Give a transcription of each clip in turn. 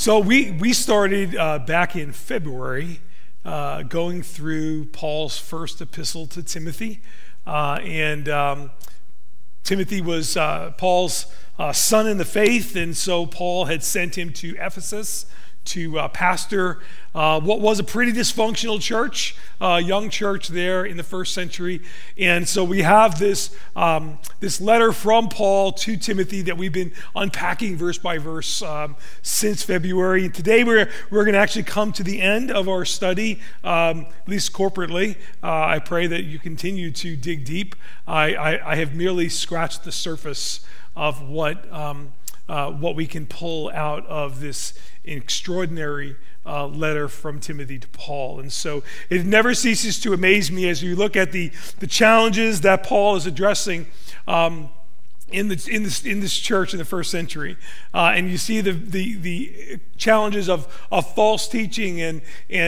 So we started back in February going through Paul's first epistle to Timothy. And Timothy was Paul's son in the faith, and so Paul had sent him to Ephesus to pastor what was a pretty dysfunctional church, young church there in the first century. And so we have this letter from Paul to Timothy that we've been unpacking verse by verse since February. And today we're going to actually come to the end of our study, at least corporately. I pray that you continue to dig deep. I have merely scratched the surface of what we can pull out of this extraordinary letter from Timothy to Paul. And so it never ceases to amaze me as you look at the challenges that Paul is addressing in this church in the first century, and you see the challenges of false teaching and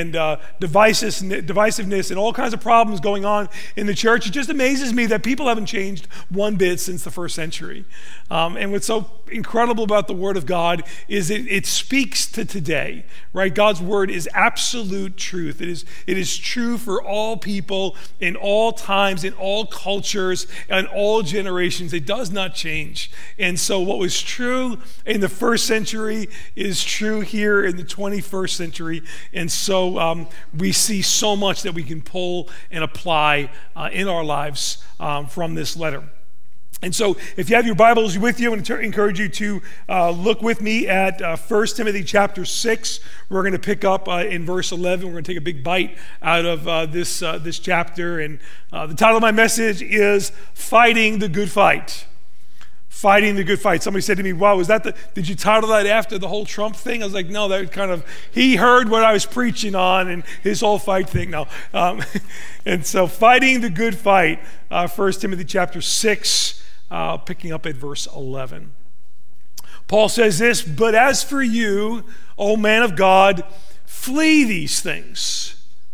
divisiveness and all kinds of problems going on in the church. It just amazes me that people haven't changed one bit since the first century. And what's so incredible about the Word of God is it speaks to today, right? God's Word is absolute truth. It is true for all people in all times, in all cultures, and all generations. It does not change. And so what was true in the first century is true here in the 21st century. And so we see so much that we can pull and apply in our lives from this letter. And so if you have your Bibles with you, I want to encourage you to look with me at 1 Timothy chapter 6. We're going to pick up in verse 11. We're going to take a big bite out of this chapter. And the title of my message is Fighting the Good Fight. Fighting the Good Fight. Somebody said to me, wow, did you title that after the whole Trump thing? I was like, no, that kind of, he heard what I was preaching on and his whole fight thing. No. And so Fighting the Good Fight, 1 Timothy chapter 6, picking up at verse 11. Paul says this, but as for you, O man of God, flee these things.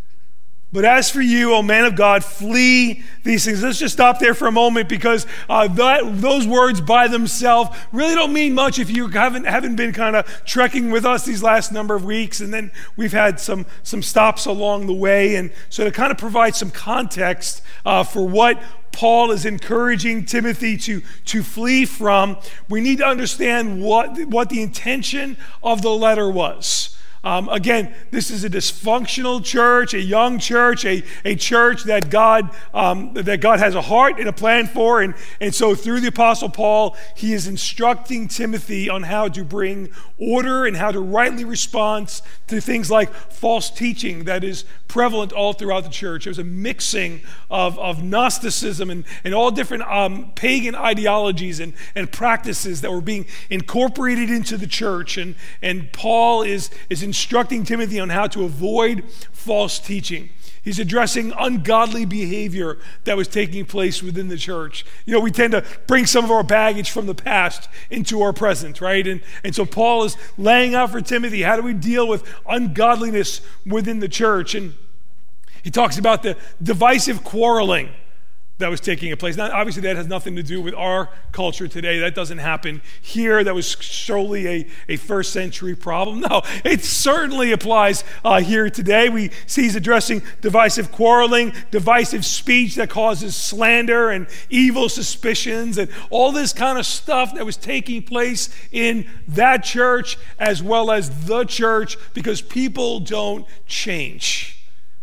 But as for you, O man of God, flee these things. Let's just stop there for a moment because those words by themselves really don't mean much if you haven't been kind of trekking with us these last number of weeks. And then we've had some stops along the way. And so to kind of provide some context for what Paul is encouraging Timothy to flee from, we need to understand what the intention of the letter was. Again, this is a dysfunctional church, a young church, a church that God has a heart and a plan for. And so through the Apostle Paul, he is instructing Timothy on how to bring order and how to rightly respond to things like false teaching that is prevalent all throughout the church. There's a mixing of Gnosticism and all different pagan ideologies and practices that were being incorporated into the church. And Paul is instructing Timothy on how to avoid false teaching. He's addressing ungodly behavior that was taking place within the church. You know, we tend to bring some of our baggage from the past into our present, right? And so Paul is laying out for Timothy, how do we deal with ungodliness within the church? And he talks about the divisive quarreling that was taking place. Now, obviously, that has nothing to do with our culture today. That doesn't happen here. That was solely a first century problem. No, it certainly applies here today. We see he's addressing divisive quarreling, divisive speech that causes slander and evil suspicions and all this kind of stuff that was taking place in that church as well as the church because people don't change.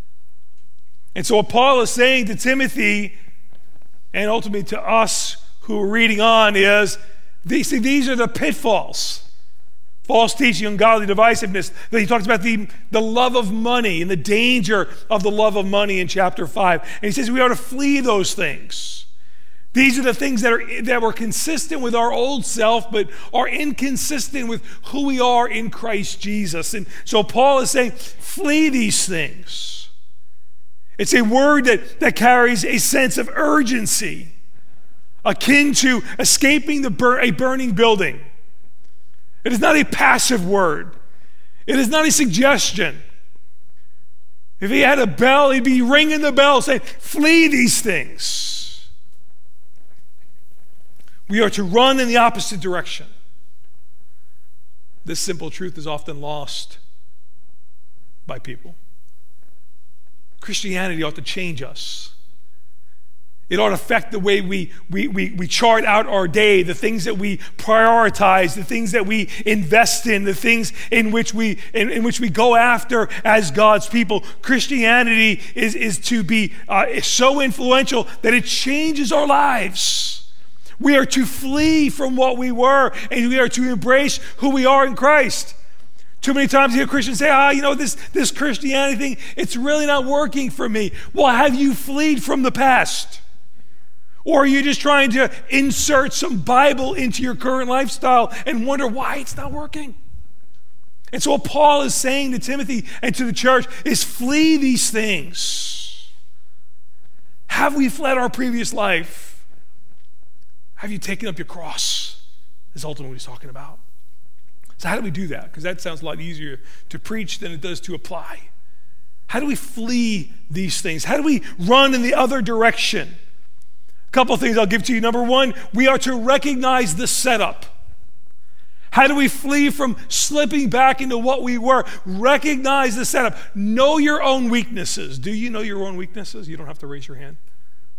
And so what Paul is saying to Timothy and ultimately to us who are reading on is, these are the pitfalls. False teaching, ungodly divisiveness. He talks about the love of money and the danger of the love of money in chapter 5. And he says we ought to flee those things. These are the things that were consistent with our old self, but are inconsistent with who we are in Christ Jesus. And so Paul is saying, flee these things. It's a word that carries a sense of urgency, akin to escaping a burning building. It is not a passive word. It is not a suggestion. If he had a bell, he'd be ringing the bell saying, flee these things. We are to run in the opposite direction. this simple truth is often lost by people. Christianity ought to change us. It ought to affect the way we chart out our day, the things that we prioritize, the things that we invest in, the things in which we go after as God's people. Christianity is to be so influential that it changes our lives. We are to flee from what we were, and we are to embrace who we are in Christ. Too many times you hear Christians say, this Christianity thing, it's really not working for me. Well, have you fled from the past? Or are you just trying to insert some Bible into your current lifestyle and wonder why it's not working? And so what Paul is saying to Timothy and to the church is flee these things. Have we fled our previous life? Have you taken up your cross? Is ultimately what he's talking about. So how do we do that? Because that sounds a lot easier to preach than it does to apply. How do we flee these things? How do we run in the other direction? A couple of things I'll give to you. Number one, we are to recognize the setup. How do we flee from slipping back into what we were? Recognize the setup. Know your own weaknesses. Do you know your own weaknesses? You don't have to raise your hand.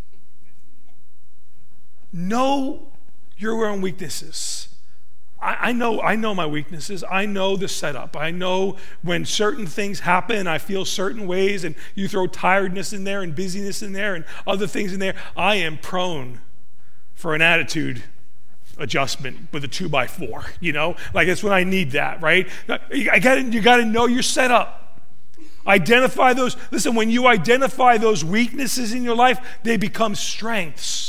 Know your own weaknesses. I know my weaknesses. I know the setup. I know when certain things happen, I feel certain ways, and you throw tiredness in there and busyness in there and other things in there. I am prone for an attitude adjustment with a 2x4, like it's when I need that, right? You got to know your setup. Identify those. Listen, when you identify those weaknesses in your life, they become strengths.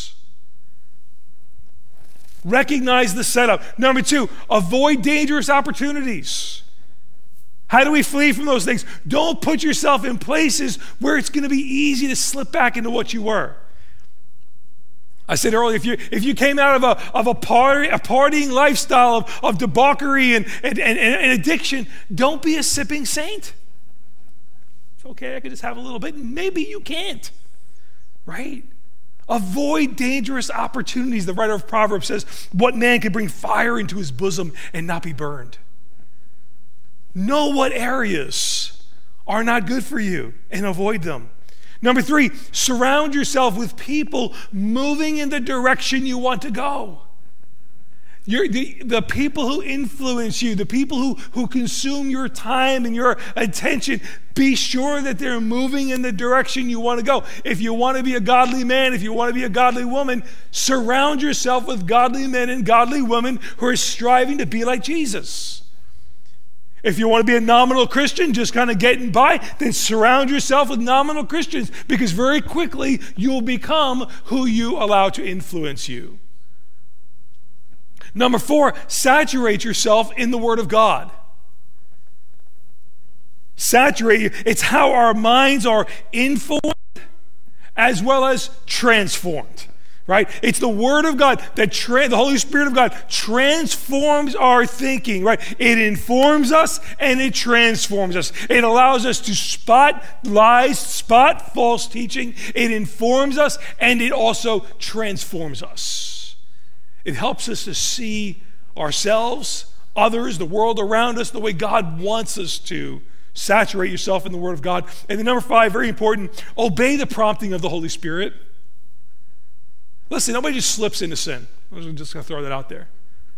Recognize the setup. Number two, avoid dangerous opportunities. How do we flee from those things? Don't put yourself in places where it's going to be easy to slip back into what you were. I said earlier, if you came out of a partying lifestyle of debauchery and addiction, don't be a sipping saint. It's okay, I could just have a little bit. Maybe you can't, right? Avoid dangerous opportunities. The writer of Proverbs says, what man can bring fire into his bosom and not be burned? Know what areas are not good for you and avoid them. Number three, surround yourself with people moving in the direction you want to go. The people who influence you, the people who consume your time and your attention, be sure that they're moving in the direction you want to go. If you want to be a godly man, if you want to be a godly woman, surround yourself with godly men and godly women who are striving to be like Jesus. If you want to be a nominal Christian, just kind of getting by, then surround yourself with nominal Christians, because very quickly you'll become who you allow to influence you. Number four, saturate yourself in the Word of God. Saturate. It's how our minds are informed as well as transformed. Right? It's the Word of God that the Holy Spirit of God transforms our thinking, right? It informs us and it transforms us. It allows us to spot lies, spot false teaching. It informs us and it also transforms us. It helps us to see ourselves, others, the world around us, the way God wants us to. Saturate yourself in the Word of God. And then number five, very important, obey the prompting of the Holy Spirit. Listen, nobody just slips into sin. I'm just going to throw that out there.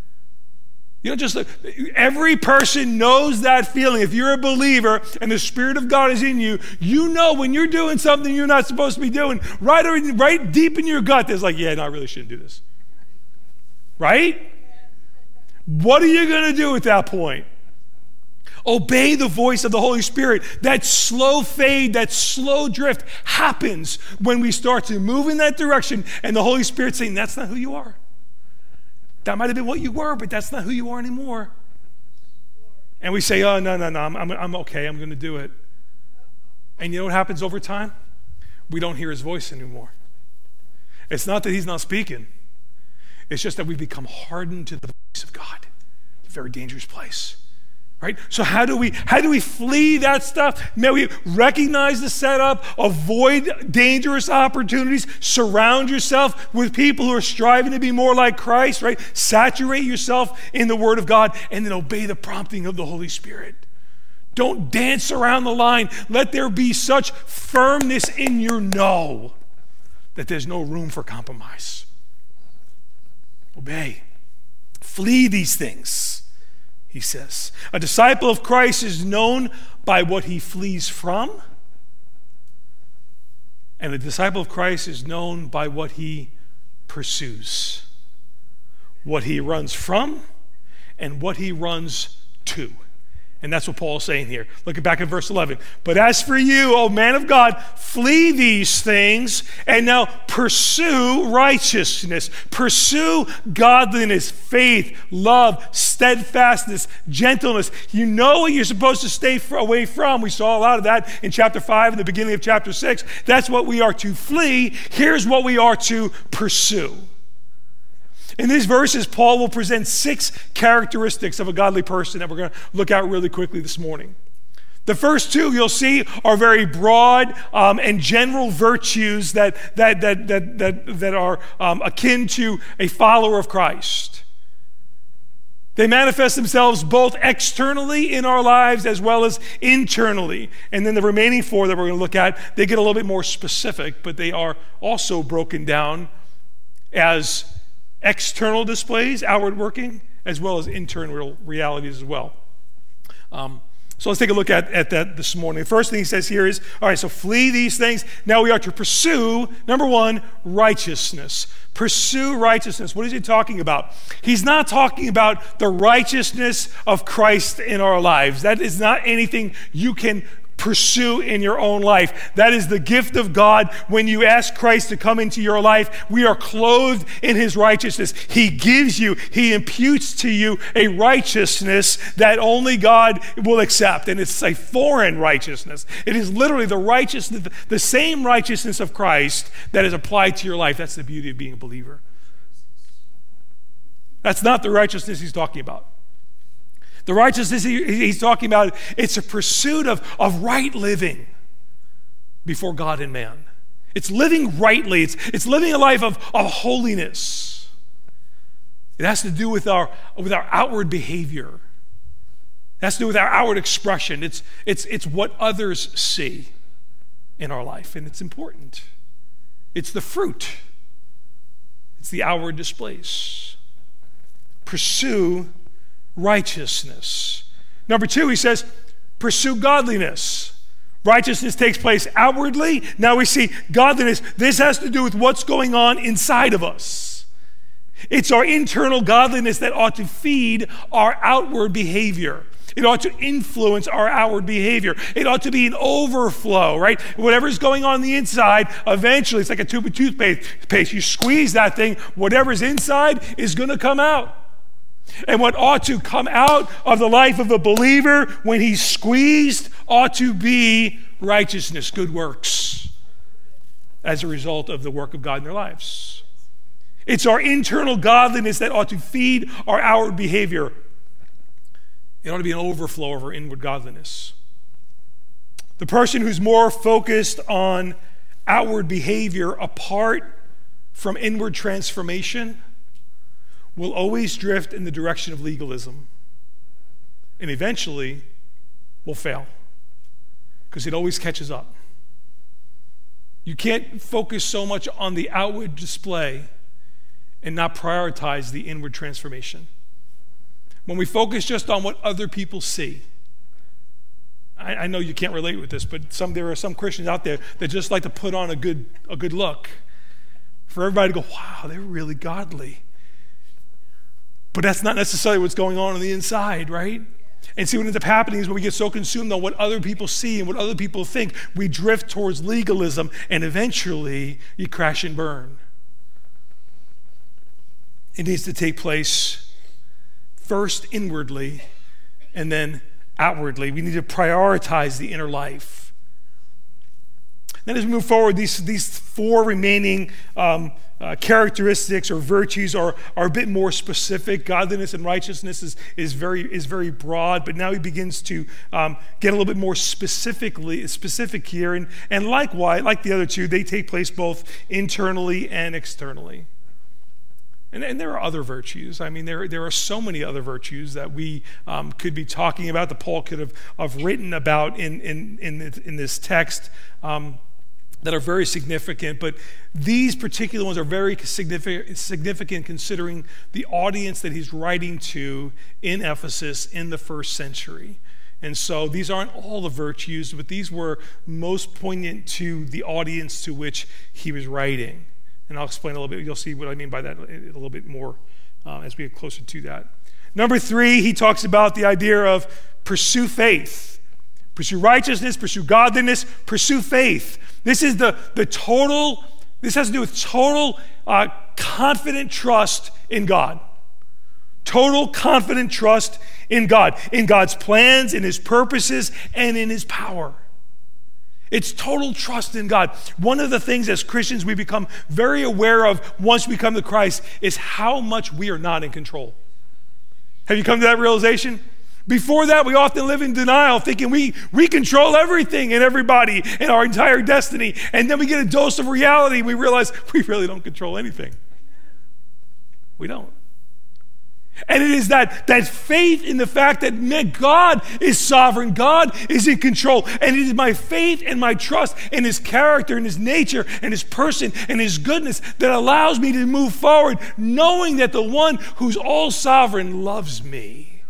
Every person knows that feeling. If you're a believer and the Spirit of God is in you, you know when you're doing something you're not supposed to be doing, right deep in your gut, there's like, yeah, no, I really shouldn't do this. Right? What are you going to do at that point? Obey the voice of the Holy Spirit. That slow fade, that slow drift happens when we start to move in that direction and the Holy Spirit saying, that's not who you are. That might have been what you were, but that's not who you are anymore. And we say, oh, no, I'm okay, I'm going to do it. And you know what happens over time? We don't hear his voice anymore. It's not that he's not speaking. It's just that we've become hardened to the voice of God. It's a very dangerous place. Right? So how do we flee that stuff? May we recognize the setup, avoid dangerous opportunities, surround yourself with people who are striving to be more like Christ, right? Saturate yourself in the Word of God, and then obey the prompting of the Holy Spirit. Don't dance around the line. Let there be such firmness in your no that there's no room for compromise. Obey. Flee these things. He says, a disciple of Christ is known by what he flees from, and a disciple of Christ is known by what he pursues, what he runs from, and what he runs to. And that's what Paul's saying here. Look back at verse 11. But as for you, O man of God, flee these things and now pursue righteousness. Pursue godliness, faith, love, steadfastness, gentleness. You know what you're supposed to stay away from. We saw a lot of that in chapter 5 and the beginning of chapter 6. That's what we are to flee. Here's what we are to pursue. In these verses, Paul will present 6 characteristics of a godly person that we're going to look at really quickly this morning. The first 2 you'll see are very broad and general virtues that are akin to a follower of Christ. They manifest themselves both externally in our lives as well as internally. And then the remaining 4 that we're going to look at, they get a little bit more specific, but they are also broken down as external displays, outward working, as well as internal realities as well. So let's take a look at that this morning. The first thing he says here is, all right, so flee these things. Now we are to pursue, number 1, righteousness. Pursue righteousness. What is he talking about? He's not talking about the righteousness of Christ in our lives. That is not anything you can pursue in your own life. That is the gift of God. When you ask Christ to come into your life, we are clothed in his righteousness. He gives you, he imputes to you a righteousness that only God will accept. And it's a foreign righteousness. It is literally the righteousness, the same righteousness of Christ that is applied to your life. That's the beauty of being a believer. That's not the righteousness he's talking about. The righteousness he's talking about, it's a pursuit of right living before God and man. It's living rightly. It's living a life of holiness. It has to do with our outward behavior. It has to do with our outward expression. It's what others see in our life, and it's important. It's the fruit. It's the outward displays. Pursue righteousness. Number 2, he says, pursue godliness. Righteousness takes place outwardly. Now we see godliness. This has to do with what's going on inside of us. It's our internal godliness that ought to feed our outward behavior. It ought to influence our outward behavior. It ought to be an overflow, right? Whatever's going on the inside, eventually, it's like a tube of toothpaste. You squeeze that thing, whatever's inside is going to come out. And what ought to come out of the life of a believer when he's squeezed ought to be righteousness, good works, as a result of the work of God in their lives. It's our internal godliness that ought to feed our outward behavior. It ought to be an overflow of our inward godliness. The person who's more focused on outward behavior apart from inward transformation will always drift in the direction of legalism, and eventually will fail because it always catches up. You can't focus so much on the outward display and not prioritize the inward transformation. When we focus just on what other people see, I know you can't relate with this, but there are some Christians out there that just like to put on a good look for everybody to go, wow, they're really godly. But that's not necessarily what's going on the inside, right? And see, what ends up happening is when we get so consumed on what other people see and what other people think, we drift towards legalism, and eventually you crash and burn. It needs to take place first inwardly and then outwardly. We need to prioritize the inner life. Then as we move forward, these four remaining characteristics or virtues are a bit more specific. Godliness and righteousness is very broad, but now he begins to get a little bit more specific here. And likewise, like the other two, they take place both internally and externally. And there are other virtues. I mean, there are so many other virtues that we could be talking about, that Paul could have written about in this text, that are very significant. But these particular ones are very significant considering the audience that he's writing to in Ephesus in the first century. And so these aren't all the virtues, but these were most poignant to the audience to which he was writing. And I'll explain a little bit. You'll see what I mean by that a little bit more as we get closer to that. Number 3, he talks about the idea of pursue faith. Pursue righteousness, pursue godliness, pursue faith. This is this has to do with total confident trust in God. Total confident trust in God, in God's plans, in his purposes, and in his power. It's total trust in God. One of the things as Christians we become very aware of once we come to Christ is how much we are not in control. Have you come to that realization? Before that, we often live in denial, thinking we control everything and everybody and our entire destiny. And then we get a dose of reality and we realize we really don't control anything. We don't. And it is that faith in the fact that God is sovereign, God is in control, and it is my faith and my trust in his character and his nature and his person and his goodness that allows me to move forward, knowing that the one who's all sovereign loves me,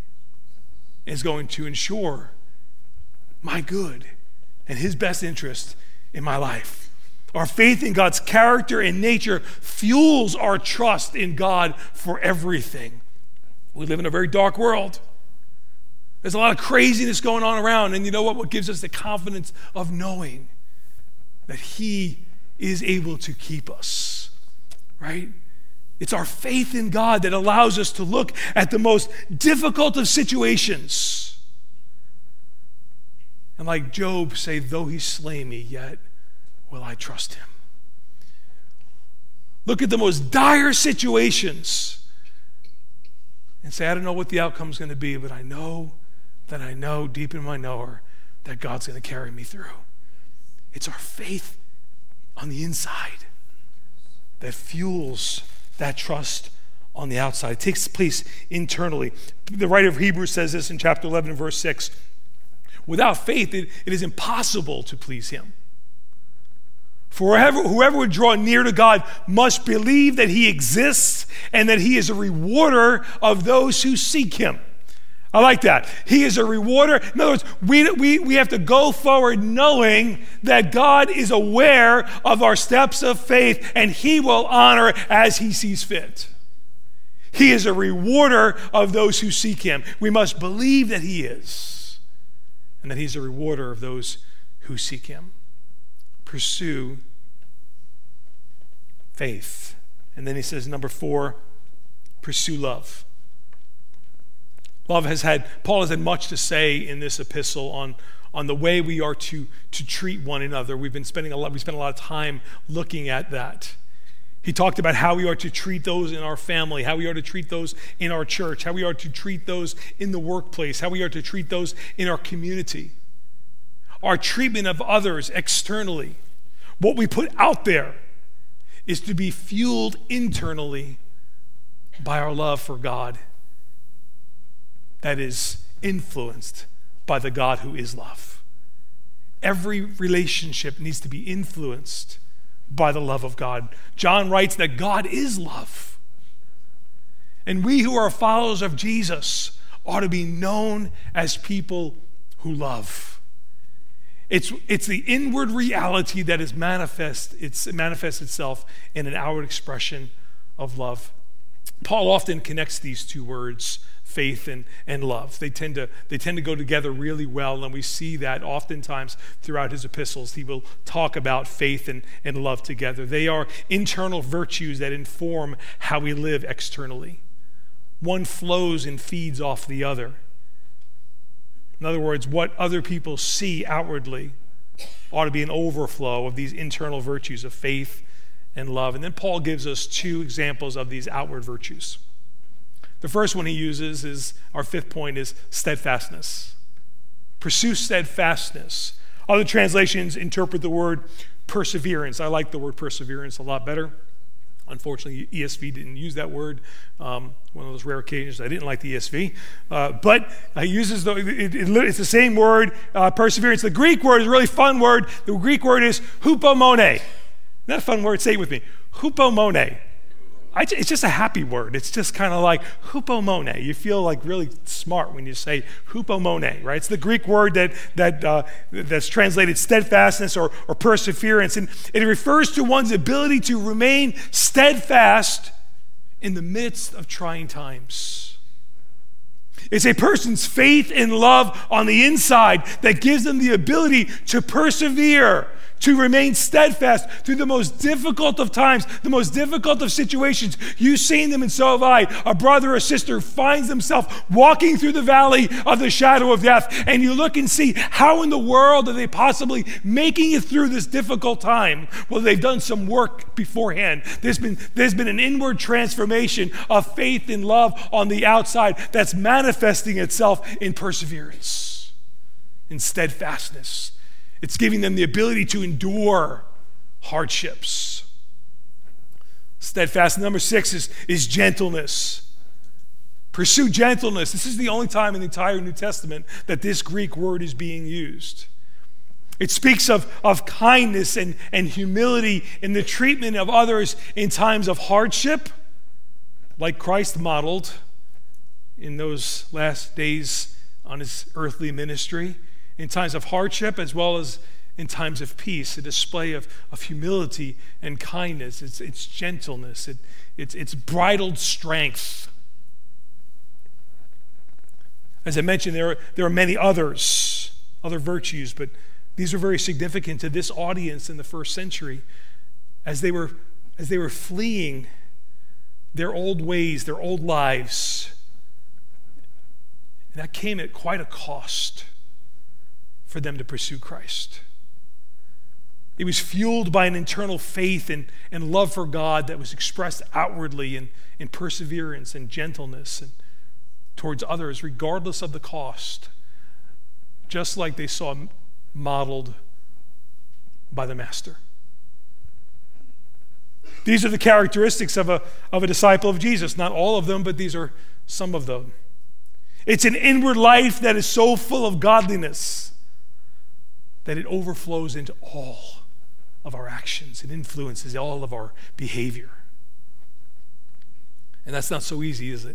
is going to ensure my good and his best interest in my life. Our faith in God's character and nature fuels our trust in God for everything. We live in a very dark world. There's a lot of craziness going on around, and you know what? What gives us the confidence of knowing that he is able to keep us, right? It's our faith in God that allows us to look at the most difficult of situations and, like Job, say, though he slay me, yet will I trust him. Look at the most dire situations and say, I don't know what the outcome is going to be, but I know deep in my knower that God's going to carry me through. It's our faith on the inside that fuels that trust on the outside. It takes place internally. The writer of Hebrews says this in chapter 11, verse 6. Without faith, it is impossible to please him. For whoever would draw near to God must believe that he exists and that he is a rewarder of those who seek him. I like that. He is a rewarder. In other words, we have to go forward knowing that God is aware of our steps of faith and he will honor as he sees fit. He is a rewarder of those who seek him. We must believe that he is and that he's a rewarder of those who seek him. Pursue faith. And then he says, number 4, pursue love. Paul has had much to say in this epistle on the way we are to treat one another. We spent a lot of time looking at that. He talked about how we are to treat those in our family, how we are to treat those in our church, how we are to treat those in the workplace, how we are to treat those in our community. Our treatment of others externally, what we put out there, is to be fueled internally by our love for God that is influenced by the God who is love. Every relationship needs to be influenced by the love of God. John writes that God is love. And we who are followers of Jesus ought to be known as people who love. It's the inward reality that is manifests itself in an outward expression of love. Paul often connects these two words, faith and love. They tend to go together really well, and we see that oftentimes throughout his epistles. He will talk about faith and love together. They are internal virtues that inform how we live externally. One flows and feeds off the other. In other words, what other people see outwardly ought to be an overflow of these internal virtues of faith and love. And then Paul gives us two examples of these outward virtues. The first one he uses is, our fifth point, is steadfastness. Pursue steadfastness. Other translations interpret the word perseverance. I like the word perseverance a lot better. Unfortunately, ESV didn't use that word. One of those rare occasions I didn't like the ESV. But he uses it's the same word, perseverance. The Greek word is a really fun word. The Greek word is hupomone. Isn't that a fun word? Say it with me. Hupomone. It's just a happy word. It's just kind of like hupomone. You feel like really smart when you say hupomone, right? It's the Greek word that's translated steadfastness or perseverance. And it refers to one's ability to remain steadfast in the midst of trying times. It's a person's faith and love on the inside that gives them the ability to persevere, to remain steadfast through the most difficult of times, the most difficult of situations. You've seen them, and so have I. A brother or sister finds himself walking through the valley of the shadow of death, and you look and see, how in the world are they possibly making it through this difficult time? Well, they've done some work beforehand. There's been an inward transformation of faith and love on the outside that's manifesting itself in perseverance, in steadfastness. It's giving them the ability to endure hardships. Steadfast. Number 6 is gentleness. Pursue gentleness. This is the only time in the entire New Testament that this Greek word is being used. It speaks of kindness and humility in the treatment of others in times of hardship, like Christ modeled in those last days on his earthly ministry. In times of hardship as well as in times of peace, a display of humility and kindness. It's gentleness. It's bridled strength. As I mentioned, there are many other virtues, but these are very significant to this audience in the first century as they were fleeing their old ways, their old lives. And that came at quite a cost for them to pursue Christ. It was fueled by an internal faith and love for God that was expressed outwardly in perseverance and gentleness and towards others, regardless of the cost, just like they saw modeled by the Master. These are the characteristics of a disciple of Jesus. Not all of them, but these are some of them. It's an inward life that is so full of godliness that it overflows into all of our actions. It influences all of our behavior. And that's not so easy, is it?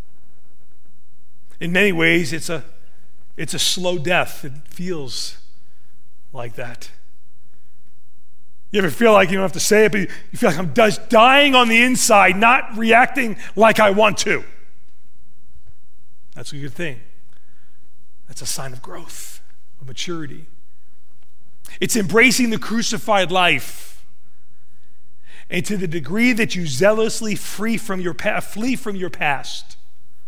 In many ways, it's a slow death. It feels like that. You ever feel like, you don't have to say it, but you feel like I'm just dying on the inside, not reacting like I want to? That's a good thing. That's a sign of growth, of maturity. It's embracing the crucified life. And to the degree that you zealously flee from your past,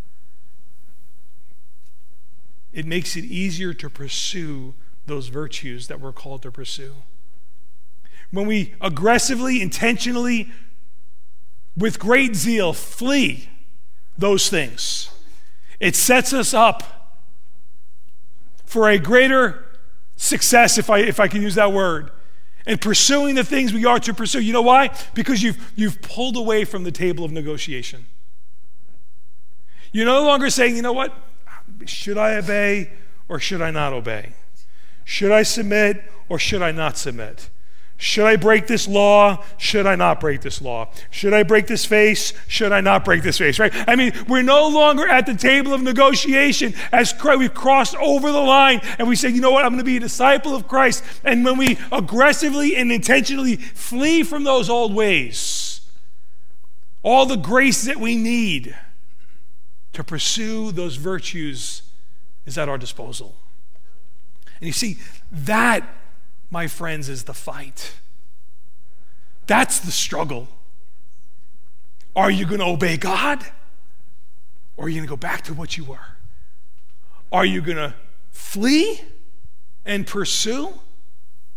it makes it easier to pursue those virtues that we're called to pursue. When we aggressively, intentionally, with great zeal, flee those things, it sets us up for a greater success, if I can use that word, and pursuing the things we are to pursue. You know why? Because you've pulled away from the table of negotiation. You're no longer saying, you know what? Should I obey or should I not obey? Should I submit or should I not submit? Should I break this law? Should I not break this law? Should I break this face? Should I not break this face, right? I mean, we're no longer at the table of negotiation as we've crossed over the line and we say, you know what, I'm going to be a disciple of Christ. And when we aggressively and intentionally flee from those old ways, all the grace that we need to pursue those virtues is at our disposal. And you see, that, my friends, is the fight. That's the struggle. Are you going to obey God? Or are you going to go back to what you were? Are you going to flee and pursue?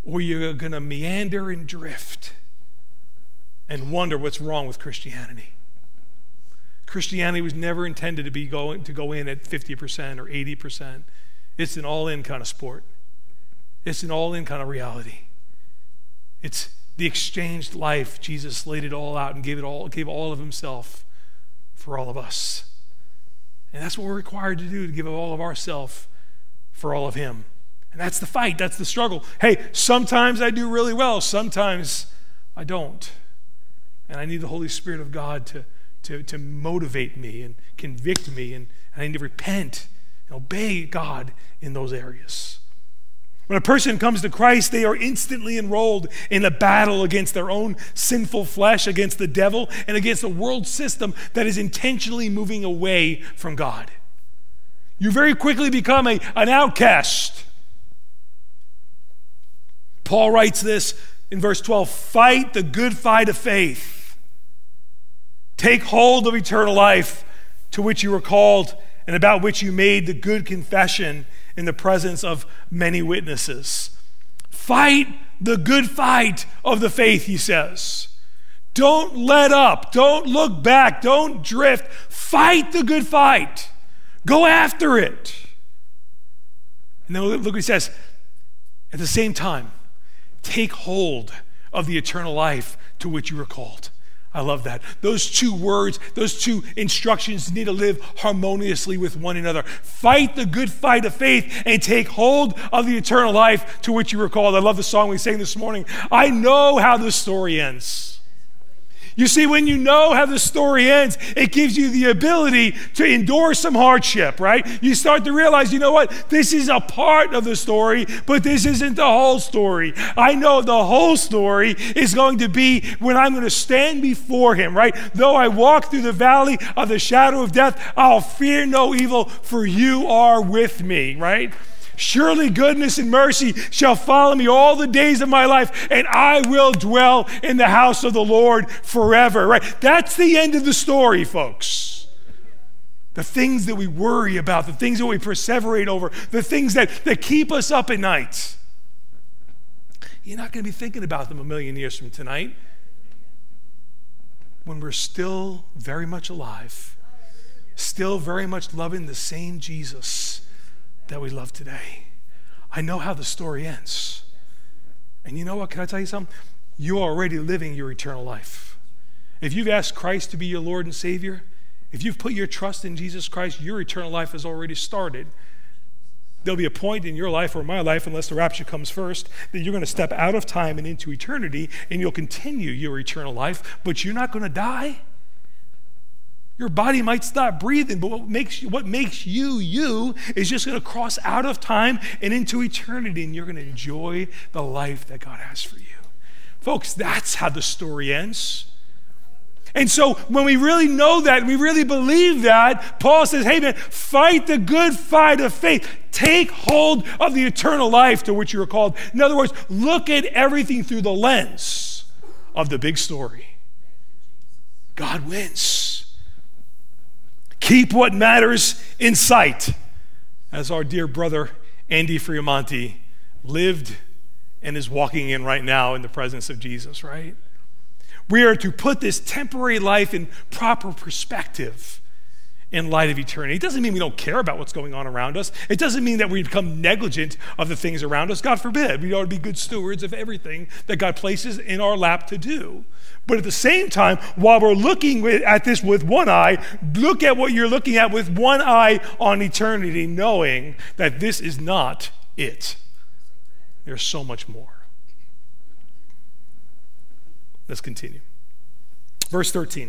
or you're going to meander and drift and wonder what's wrong with Christianity. Christianity was never intended to go in at 50% or 80%. It's an all-in kind of sport. It's an all-in kind of reality. It's the exchanged life. Jesus laid it all out and gave all of himself for all of us. And that's what we're required to do, to give all of ourself for all of him. And that's the fight. That's the struggle. Hey, sometimes I do really well. Sometimes I don't. And I need the Holy Spirit of God to motivate me and convict me. And I need to repent and obey God in those areas. When a person comes to Christ, they are instantly enrolled in a battle against their own sinful flesh, against the devil, and against a world system that is intentionally moving away from God. You very quickly become an outcast. Paul writes this in verse 12, fight the good fight of faith. Take hold of eternal life to which you were called and about which you made the good confession in the presence of many witnesses. Fight the good fight of the faith, he says. Don't let up. Don't look back. Don't drift. Fight the good fight. Go after it. And then look what he says. At the same time, take hold of the eternal life to which you were called. I love that. Those two words, those two instructions need to live harmoniously with one another. Fight the good fight of faith and take hold of the eternal life to which you were called. I love the song we sang this morning. I know how the story ends. You see, when you know how the story ends, it gives you the ability to endure some hardship, right? You start to realize, you know what? This is a part of the story, but this isn't the whole story. I know the whole story is going to be when I'm going to stand before him, right? Though I walk through the valley of the shadow of death, I'll fear no evil, for you are with me, right? Surely goodness and mercy shall follow me all the days of my life, and I will dwell in the house of the Lord forever, right? That's the end of the story, folks. The things that we worry about, the things that we perseverate over, the things that keep us up at night. You're not going to be thinking about them a million years from tonight when we're still very much alive, still very much loving the same Jesus that we love today. I know how the story ends. And you know what? Can I tell you something? You're already living your eternal life. If you've asked Christ to be your Lord and Savior, if you've put your trust in Jesus Christ, your eternal life has already started. There'll be a point in your life or my life, unless the rapture comes first, that you're going to step out of time and into eternity, and you'll continue your eternal life, but you're not going to die. Your body might stop breathing, but what makes you is just going to cross out of time and into eternity, and you're going to enjoy the life that God has for you. Folks, that's how the story ends. And so when we really know that, and we really believe that, Paul says, hey man, fight the good fight of faith. Take hold of the eternal life to which you are called. In other words, look at everything through the lens of the big story. God wins. Keep what matters in sight, as our dear brother Andy Friamonti lived and is walking in right now in the presence of Jesus, right? We are to put this temporary life in proper perspective in light of eternity. It doesn't mean we don't care about what's going on around us. It doesn't mean that we become negligent of the things around us. God forbid. We ought to be good stewards of everything that God places in our lap to do. But at the same time, while we're looking at this with one eye, look at what you're looking at with one eye on eternity, knowing that this is not it. There's so much more. Let's continue. Verse 13.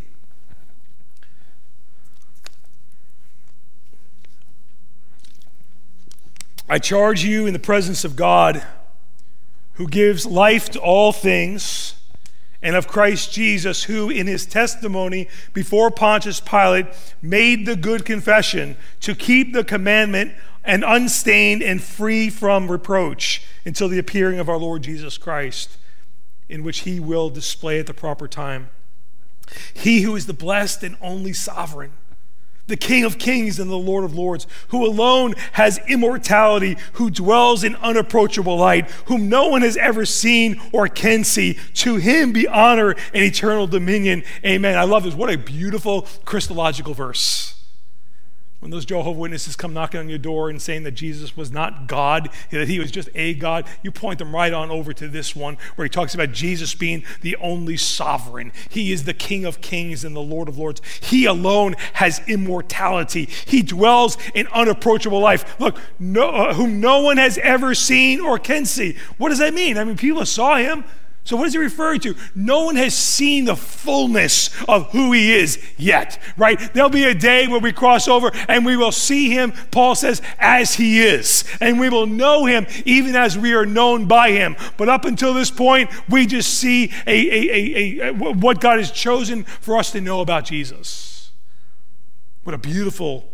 I charge you in the presence of God, who gives life to all things, and of Christ Jesus, who in his testimony before Pontius Pilate made the good confession to keep the commandment and unstained and free from reproach until the appearing of our Lord Jesus Christ, in which he will display at the proper time. He who is the blessed and only sovereign, the King of Kings and the Lord of Lords, who alone has immortality, who dwells in unapproachable light, whom no one has ever seen or can see. To him be honor and eternal dominion. Amen. I love this. What a beautiful Christological verse. When those Jehovah's Witnesses come knocking on your door and saying that Jesus was not God, that he was just a God, you point them right on over to this one where he talks about Jesus being the only sovereign. He is the King of Kings and the Lord of Lords. He alone has immortality. He dwells in unapproachable life. Look, whom no one has ever seen or can see. What does that mean? I mean, people saw him. So what is he referring to? No one has seen the fullness of who he is yet, right? There'll be a day where we cross over and we will see him, Paul says, as he is. And we will know him even as we are known by him. But up until this point, we just see what God has chosen for us to know about Jesus. What a beautiful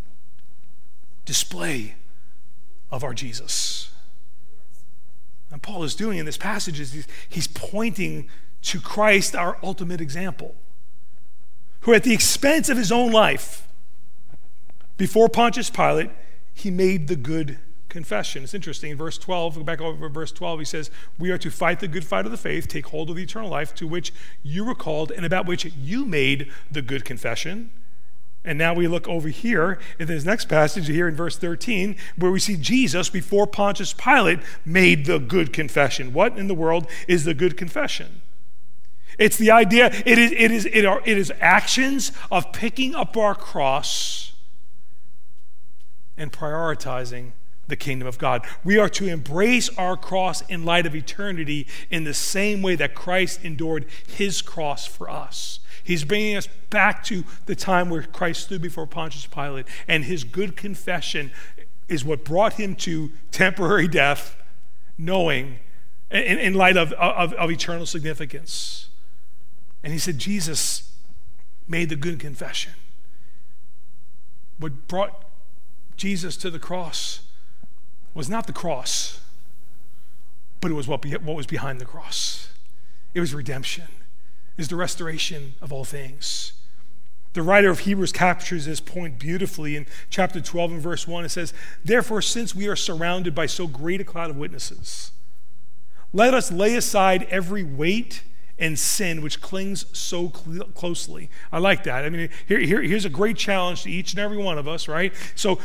display of our Jesus. And Paul is doing in this passage is he's pointing to Christ, our ultimate example, who at the expense of his own life, before Pontius Pilate, he made the good confession. It's interesting. In verse 12, go back over verse 12, he says, we are to fight the good fight of the faith, take hold of the eternal life to which you were called and about which you made the good confession. And now we look over here in this next passage here in verse 13, where we see Jesus before Pontius Pilate made the good confession. What in the world is the good confession? It's the idea, it is actions of picking up our cross and prioritizing the kingdom of God. We are to embrace our cross in light of eternity in the same way that Christ endured his cross for us. He's bringing us back to the time where Christ stood before Pontius Pilate, and his good confession is what brought him to temporary death, knowing, in light of eternal significance. And he said, Jesus made the good confession. What brought Jesus to the cross was not the cross, but it was what was behind the cross. It was redemption. Is the restoration of all things. The writer of Hebrews captures this point beautifully in chapter 12 and verse 1. It says, therefore, since we are surrounded by so great a cloud of witnesses, let us lay aside every weight and sin which clings so closely. I like that. I mean, here's a great challenge to each and every one of us, right? So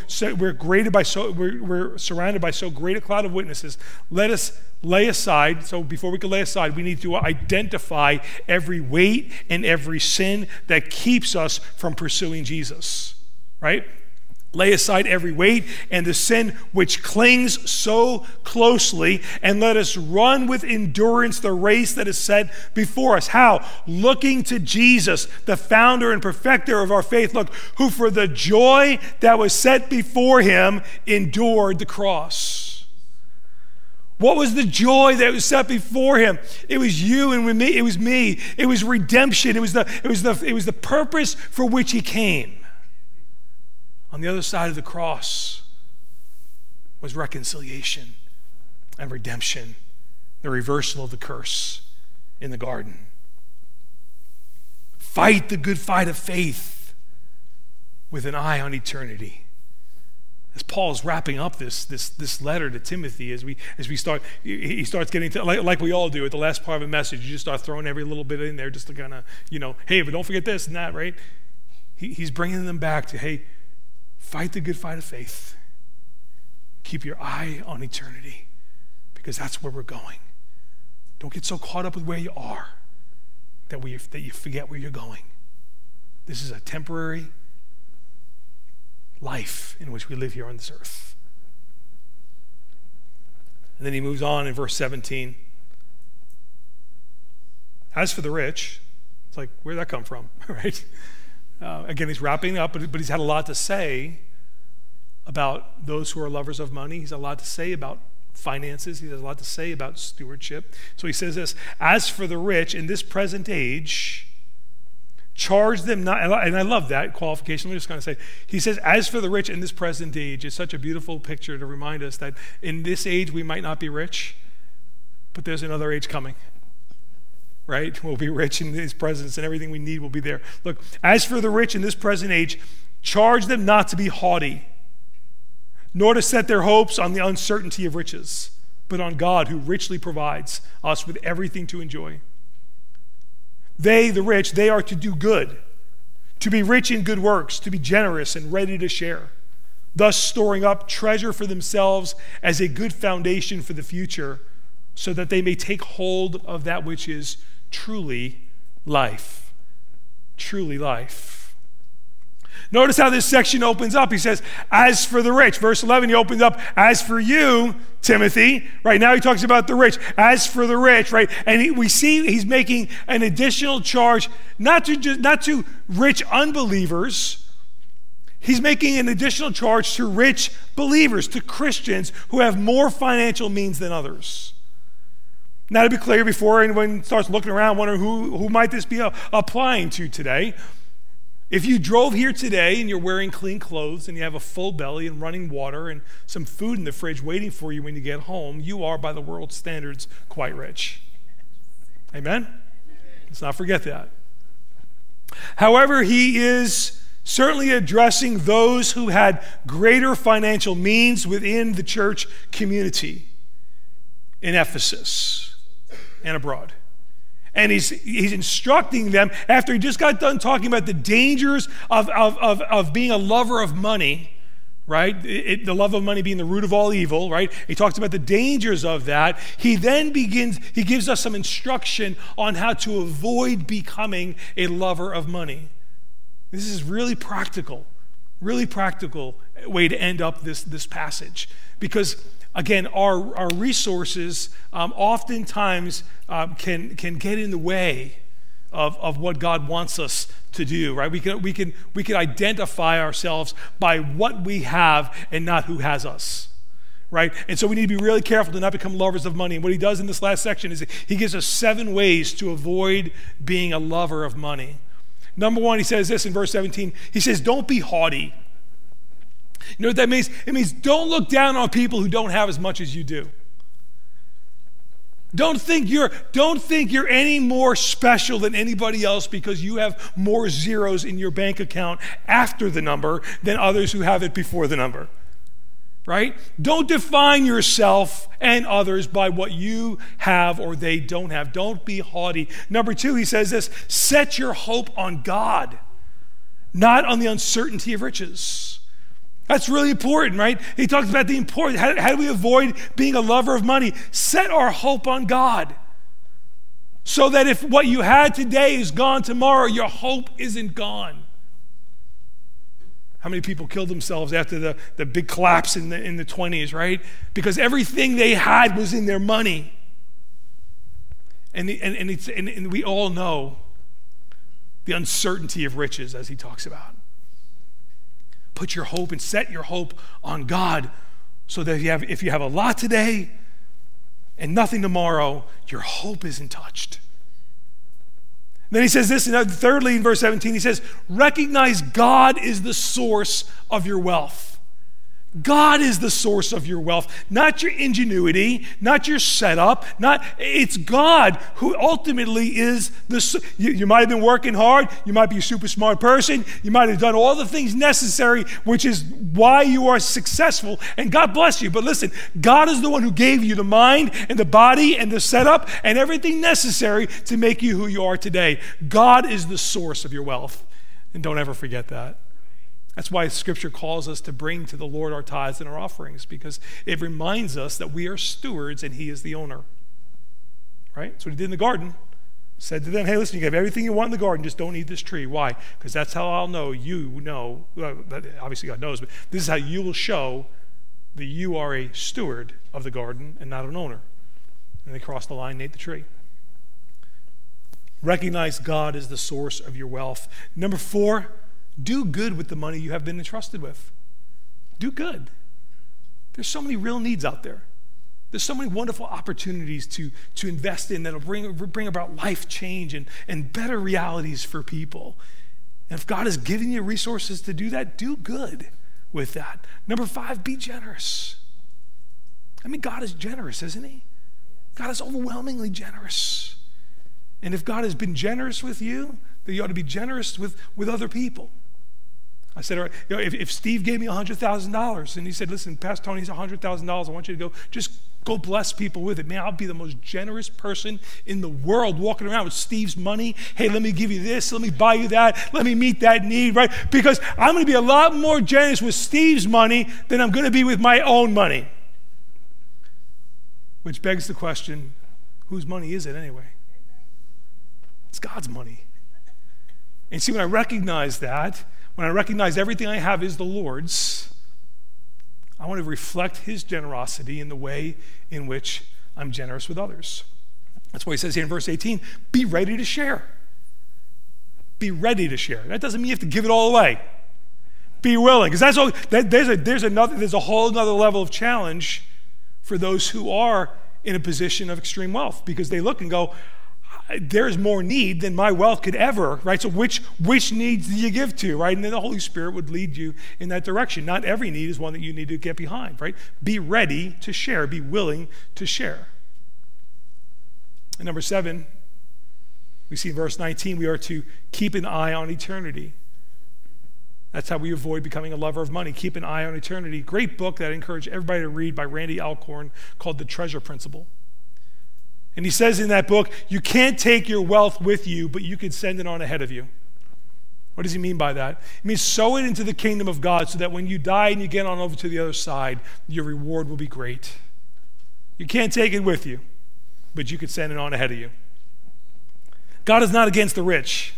we're surrounded by so great a cloud of witnesses. Let us lay aside, so before we can lay aside, we need to identify every weight and every sin that keeps us from pursuing Jesus, right? Lay aside every weight and the sin which clings so closely, and let us run with endurance the race that is set before us. How? Looking to Jesus, the founder and perfecter of our faith, look, who for the joy that was set before him endured the cross. What was the joy that was set before him? It was you and me. It was me. It was redemption. It was the purpose for which he came. On the other side of the cross was reconciliation and redemption, the reversal of the curse in the garden. Fight the good fight of faith with an eye on eternity. As Paul is wrapping up this letter to Timothy, as we start, he starts getting to, like we all do at the last part of a message, you just start throwing every little bit in there just to kind of, hey, but don't forget this and that, right? He's bringing them back to, hey, fight the good fight of faith. Keep your eye on eternity, because that's where we're going. Don't get so caught up with where you are that you forget where you're going. This is a temporary life in which we live here on this earth. And then he moves on in verse 17. As for the rich, it's like, where'd that come from, right? Again, he's wrapping up, but he's had a lot to say about those who are lovers of money. He's had a lot to say about finances. He has a lot to say about stewardship. So he says this, as for the rich in this present age, charge them not, and I love that qualification. Let me just kind of say, he says, as for the rich in this present age, it's such a beautiful picture to remind us that in this age we might not be rich, but there's another age coming, right? We'll be rich in his presence and everything we need will be there. Look, as for the rich in this present age, Charge them not to be haughty, nor to set their hopes on the uncertainty of riches, but on God, who richly provides us with everything to enjoy. They, the rich, they are to do good, to be rich in good works, to be generous and ready to share, thus storing up treasure for themselves as a good foundation for the future, so that they may take hold of that which is truly life. Truly life. Notice how this section opens up. He says, as for the rich. Verse 11, he opens up, as for you, Timothy. Right now he talks about the rich. As for the rich, right? And we see he's making an additional charge, not to rich unbelievers. He's making an additional charge to rich believers, to Christians who have more financial means than others. Now, to be clear, before anyone starts looking around, wondering who might this be applying to today, if you drove here today and you're wearing clean clothes and you have a full belly and running water and some food in the fridge waiting for you when you get home, you are, by the world's standards, quite rich. Amen? Let's not forget that. However, he is certainly addressing those who had greater financial means within the church community in Ephesus and abroad. And he's instructing them, after he just got done talking about the dangers of being a lover of money, right? The love of money being the root of all evil, right? He talks about the dangers of that. He then gives us some instruction on how to avoid becoming a lover of money. This is really practical way to end up this passage. Because again, our resources oftentimes can get in the way of what God wants us to do, right? We can identify ourselves by what we have and not who has us, right? And so we need to be really careful to not become lovers of money. And what he does in this last section is he gives us 7 ways to avoid being a lover of money. Number 1, he says this in verse 17. He says, don't be haughty. You know what that means? It means don't look down on people who don't have as much as you do. Don't think you're any more special than anybody else because you have more zeros in your bank account after the number than others who have it before the number. Right? Don't define yourself and others by what you have or they don't have. Don't be haughty. Number 2, he says this, set your hope on God, not on the uncertainty of riches. That's really important, right? He talks about the importance. How do we avoid being a lover of money? Set our hope on God, so that if what you had today is gone tomorrow, your hope isn't gone. How many people killed themselves after the big collapse in the 20s, right? Because everything they had was in their money. And we all know the uncertainty of riches, as he talks about. Put your hope and set your hope on God, so that if you have a lot today and nothing tomorrow, your hope isn't touched. Then he says this, thirdly, in verse 17, he says, recognize God is the source of your wealth. God is the source of your wealth, not your ingenuity, not your setup, it's God who ultimately is you might have been working hard, you might be a super smart person, you might have done all the things necessary, which is why you are successful, and God bless you. But listen, God is the one who gave you the mind and the body and the setup and everything necessary to make you who you are today. God is the source of your wealth, and don't ever forget that. That's why Scripture calls us to bring to the Lord our tithes and our offerings, because it reminds us that we are stewards and He is the owner. Right? That's what He did in the garden. Said to them, hey, listen, you have everything you want in the garden, just don't eat this tree. Why? Because that's how I'll know you know. Well, obviously God knows, but this is how you will show that you are a steward of the garden and not an owner. And they crossed the line and ate the tree. Recognize God as the source of your wealth. Number 4, do good with the money you have been entrusted with. Do good. There's so many real needs out there. There's so many wonderful opportunities to invest in that'll bring about life change and better realities for people. And if God has given you resources to do that, do good with that. Number 5, be generous. I mean, God is generous, isn't He? God is overwhelmingly generous. And if God has been generous with you, then you ought to be generous with other people. I said, all right, if Steve gave me $100,000 and he said, listen, Pastor Tony's $100,000, I want you to just go bless people with it. Man, I'll be the most generous person in the world walking around with Steve's money. Hey, let me give you this. Let me buy you that. Let me meet that need, right? Because I'm going to be a lot more generous with Steve's money than I'm going to be with my own money. Which begs the question, whose money is it anyway? It's God's money. And see, when I recognize that, when I recognize everything I have is the Lord's, I want to reflect his generosity in the way in which I'm generous with others. That's why he says here in verse 18, be ready to share. Be ready to share. That doesn't mean you have to give it all away. Be willing, because that's all. There's a whole other level of challenge for those who are in a position of extreme wealth, because they look and go, there's more need than my wealth could ever, right? So which needs do you give to, right? And then the Holy Spirit would lead you in that direction. Not every need is one that you need to get behind, right? Be ready to share. Be willing to share. And number 7, we see in verse 19, we are to keep an eye on eternity. That's how we avoid becoming a lover of money. Keep an eye on eternity. Great book that I encourage everybody to read by Randy Alcorn called The Treasure Principle. And he says in that book, you can't take your wealth with you, but you can send it on ahead of you. What does he mean by that? It means sow it into the kingdom of God so that when you die and you get on over to the other side, your reward will be great. You can't take it with you, but you can send it on ahead of you. God is not against the rich.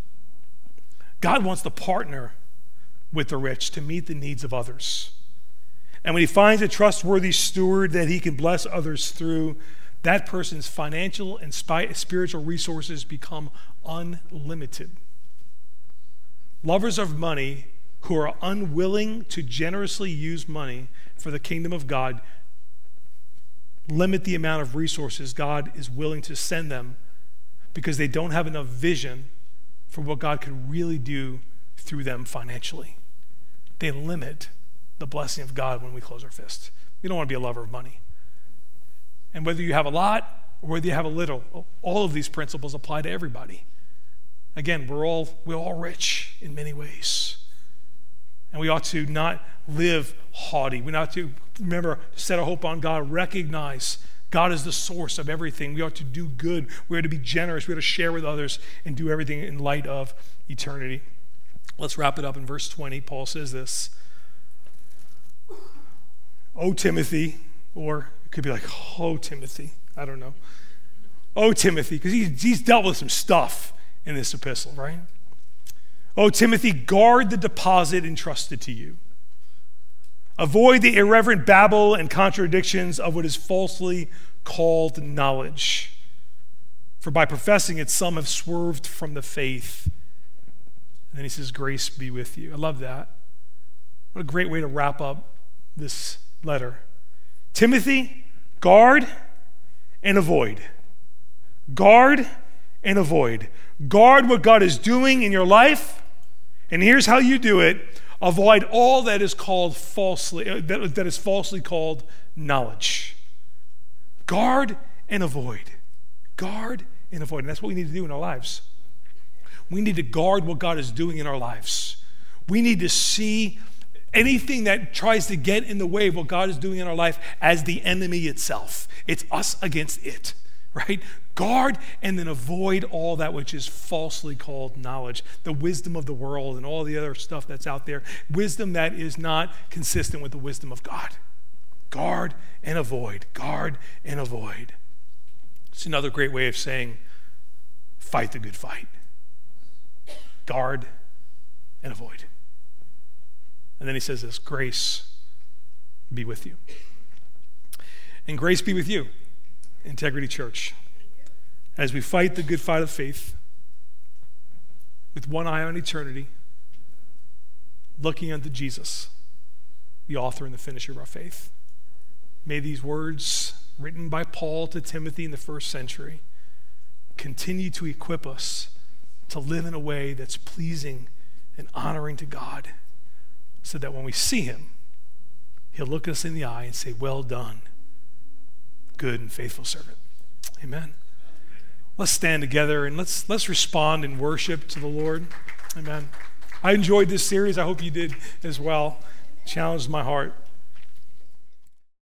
God wants to partner with the rich to meet the needs of others. And when he finds a trustworthy steward that he can bless others through, that person's financial and spiritual resources become unlimited. Lovers of money who are unwilling to generously use money for the kingdom of God limit the amount of resources God is willing to send them because they don't have enough vision for what God could really do through them financially. They limit the blessing of God when we close our fists. We don't want to be a lover of money. And whether you have a lot or whether you have a little, all of these principles apply to everybody. Again, we're all rich in many ways. And we ought to not live haughty. We ought to remember to set our hope on God, recognize God is the source of everything. We ought to do good. We ought to be generous. We ought to share with others and do everything in light of eternity. Let's wrap it up in verse 20. Paul says this, O Timothy, or it could be like, oh, Timothy. I don't know. Oh, Timothy, because he's dealt with some stuff in this epistle, right? Oh, Timothy, guard the deposit entrusted to you. Avoid the irreverent babble and contradictions of what is falsely called knowledge. For by professing it, some have swerved from the faith. And then he says, grace be with you. I love that. What a great way to wrap up this letter. Timothy, guard and avoid. Guard and avoid. Guard what God is doing in your life, and here's how you do it. Avoid all that is called falsely, that is falsely called knowledge. Guard and avoid. Guard and avoid. And that's what we need to do in our lives. We need to guard what God is doing in our lives. We need to see anything that tries to get in the way of what God is doing in our life as the enemy itself. It's us against it, right? Guard and then avoid all that which is falsely called knowledge, the wisdom of the world and all the other stuff that's out there, wisdom that is not consistent with the wisdom of God. Guard and avoid. Guard and avoid. It's another great way of saying, fight the good fight. Guard and avoid. And then he says this, grace be with you. And grace be with you, Integrity Church, as we fight the good fight of faith with one eye on eternity, looking unto Jesus, the author and the finisher of our faith. May these words written by Paul to Timothy in the first century continue to equip us to live in a way that's pleasing and honoring to God, so that when we see him, he'll look us in the eye and say, well done, good and faithful servant. Amen. Let's stand together and let's respond in worship to the Lord. Amen. I enjoyed this series. I hope you did as well. Challenged my heart.